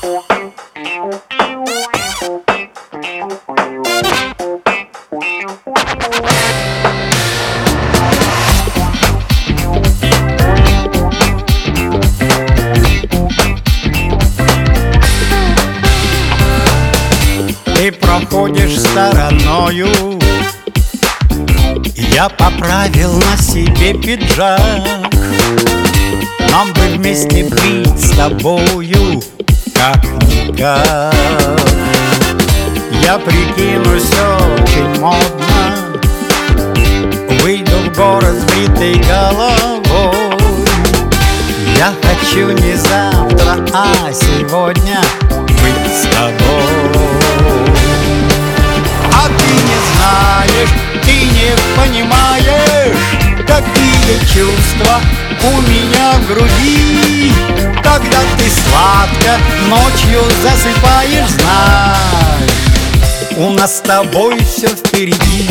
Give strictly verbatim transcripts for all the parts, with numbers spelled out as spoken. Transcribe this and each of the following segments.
Ты проходишь стороною, я поправил на себе пиджак. Нам бы вместе быть с тобою как-никак. Я прикинусь очень модно, выйду в город с бритой головой. Я хочу не завтра, а сегодня быть с тобой. А ты не знаешь, ты не понимаешь, какие чувства у меня в груди. Когда ты сладко ночью засыпаешь, знай, у нас с тобой все впереди.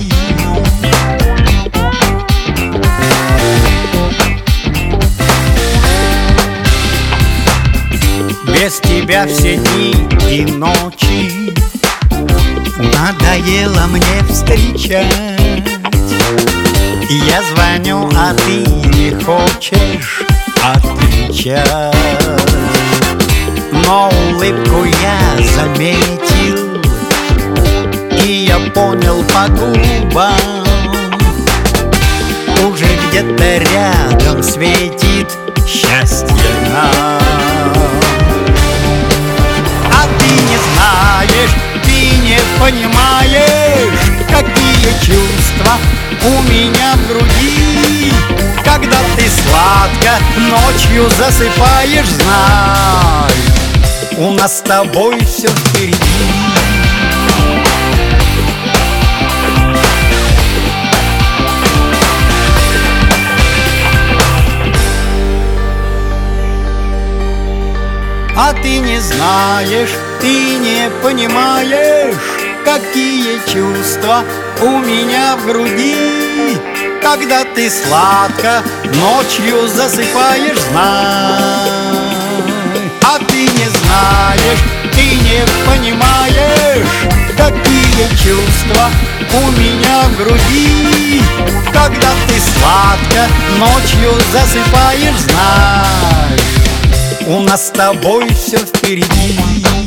Без тебя все дни и ночи надоело мне встречать. Я звоню, а ты не хочешь отвечать. Но улыбку я заметил, и я понял по губам, уже где-то рядом светит счастье нам. А ты не знаешь, ты не понимаешь, какие чувства у меня в груди. Когда ты сладко ночью засыпаешь, знай, у нас с тобой все впереди. А ты не знаешь, ты не понимаешь, какие чувства у меня в груди. Когда ты сладко ночью засыпаешь, знай. А ты не знаешь, ты не понимаешь, какие чувства у меня в груди. Когда ты сладко ночью засыпаешь, знай, у нас с тобой все впереди.